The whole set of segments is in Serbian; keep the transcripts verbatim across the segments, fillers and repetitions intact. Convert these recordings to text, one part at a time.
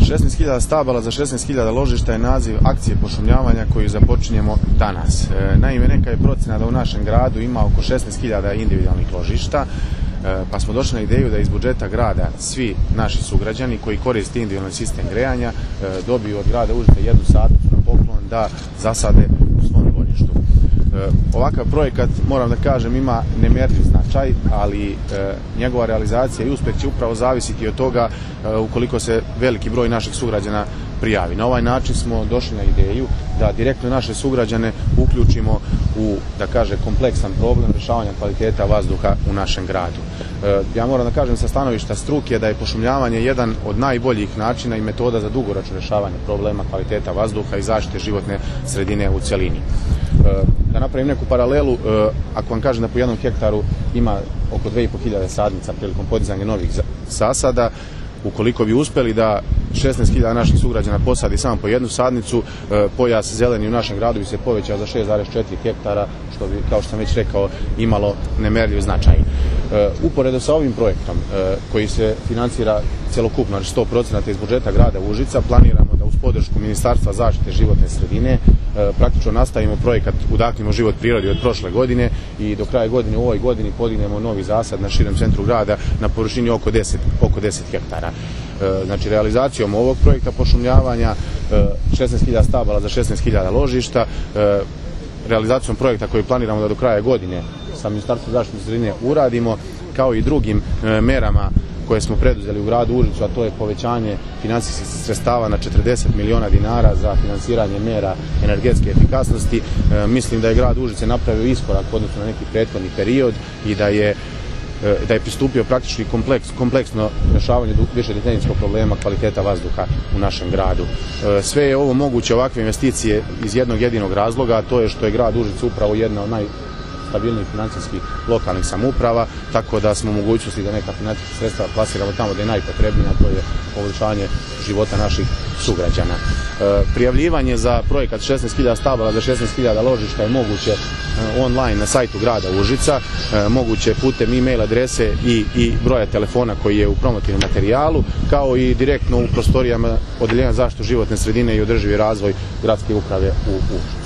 šesnaest hiljada stabala za šesnaest hiljada ložišta je naziv akcije pošumljavanja koju započinjemo danas. Naime, neka je procena da u našem gradu ima oko šesnaest hiljada individualnih ložišta, pa smo došli na ideju da iz budžeta grada svi naši sugrađani koji koriste individualni sistem grejanja dobiju od grada Užica jednu sadnicu na poklon da zasade u svom dvorištu. Ovakav projekat, moram da kažem, ima nemjerljiv značaj, ali e, njegova realizacija i uspeh će upravo zavisiti od toga e, ukoliko se veliki broj naših sugrađana prijavi. Na ovaj način smo došli na ideju da direktno naše sugrađane uključimo u, da kaže, kompleksan problem rješavanja kvaliteta vazduha u našem gradu. E, ja moram da kažem sa stanovišta struke da je pošumljavanje jedan od najboljih načina i metoda za dugoročno rješavanje problema kvaliteta vazduha i zaštite životne sredine u cjelini. Da napravim neku paralelu, ako vam kažem da po jednom hektaru ima oko dve i po hiljade sadnica prilikom podizanja novih zasada, ukoliko bi uspjeli da šesnaest hiljada naših sugrađana posadi samo po jednu sadnicu, pojas zeleni u našem gradu bi se povećao za šest zarez četiri hektara, što bi, kao što sam već rekao, imalo nemerljiv značaj. Uporedo sa ovim projektom, koji se financira celokupno, sto procenata iz budžeta grada Užica, planiramo da uz podršku Ministarstva zaštite životne sredine praktično nastavimo projekat Udahnimo život prirodi od prošle godine i do kraja godine u ovoj godini podignemo novi zasad na širem centru grada na površini oko deset hektara. Znači, realizacijom ovog projekta pošumljavanja, šesnaest hiljada stabala za šesnaest hiljada ložišta, realizacijom projekta koji planiramo da do kraja godine sa Ministarstvom zaštite sredine uradimo, kao i drugim merama koje smo preduzeli u gradu Užicu, a to je povećanje finansijskih sredstava na četrdeset miliona dinara za finansiranje mera energetske efikasnosti. Mislim da je grad Užice napravio iskorak u odnosu na neki prethodni period i da je da je pristupio praktički kompleks, kompleksno rješavanju višedecenijskog problema kvaliteta vazduha u našem gradu. Sve je ovo moguće, ovakve investicije, iz jednog jedinog razloga, a to je što je grad Užice upravo jedna od najstabilnijih financijskih lokalnih samouprava, tako da smo u mogućnosti da neka financijska sredstva plasiramo tamo gdje je najpotrebnija, to je poboljšanje života naših sugrađana. Prijavljivanje za projekat šesnaest hiljada stabala za šesnaest hiljada ložišta je moguće online na sajtu grada Užica, moguće putem e-mail adrese i, i broja telefona koji je u promotivnom materijalu, kao i direktno u prostorijama Odeljenja zaštitu životne sredine i održivi razvoj gradske uprave u Užicu.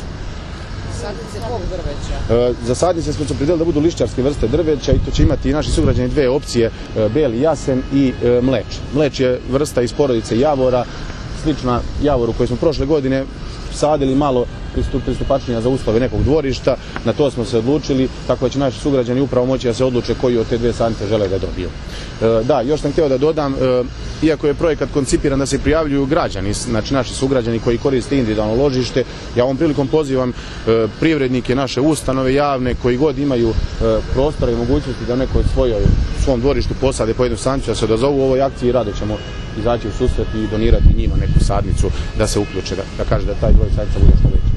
Sadnice kog drveća? Za sadnice smo se opredijelili da budu lišćarske vrste drveća i to će imati naši sugrađani dve opcije, beli jasen i mleč. Mleč je vrsta iz porodice javora, slična javoru koju smo prošle godine sadili, malo pristupačnija za uslove nekog dvorišta. Na to smo se odlučili, tako da će naši sugrađani upravo moći da se odluče koji od te dve sadnice žele da dobiju. Da, još sam htio da dodam, iako je projekat koncipiran da se prijavljuju građani, znači naši sugrađani koji koriste individualno ložište, ja ovom prilikom pozivam privrednike, naše ustanove javne koji god imaju prostora i mogućnosti da neko svojoj svom dvorištu posade po jednu sadnicu, da se odazovu u ovoj akciji i rado ćemo izaći u susret i donirati njima neku sadnicu da se uključe, da, da kaže da taj broj sadnica bude što veći.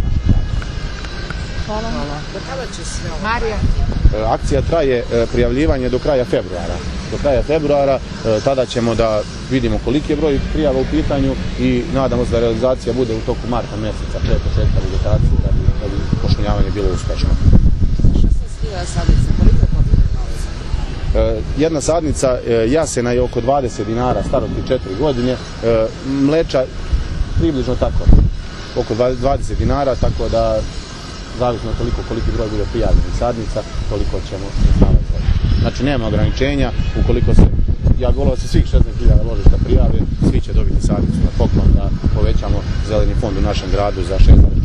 Hvala. Hvala. Do kada će sve ovo? Marija? Akcija traje prijavljivanje do kraja februara. Do kraja februara, tada ćemo da vidimo koliki je broj prijava u pitanju i nadamo se da realizacija bude u toku marta mjeseca, pre početka vegetacije, da bi, da bi pošumljavanje bilo uspešno. šesnaest hiljada sadnica, koliko je potrebno novaca? Jedna sadnica jasena je oko dvadeset dinara, starosti četiri godine, mleča približno tako, oko dvadeset dinara, tako da zavisno od toliko koliki broj bude prijavljenih sadnica, toliko ćemo staviti. Znači, nema ograničenja, ukoliko se, ja govorim da se svih šesnaest hiljada ložišta prijave, svi će dobiti sadnicu na poklon da povećamo zeleni fond u našem gradu za šest zarez četiri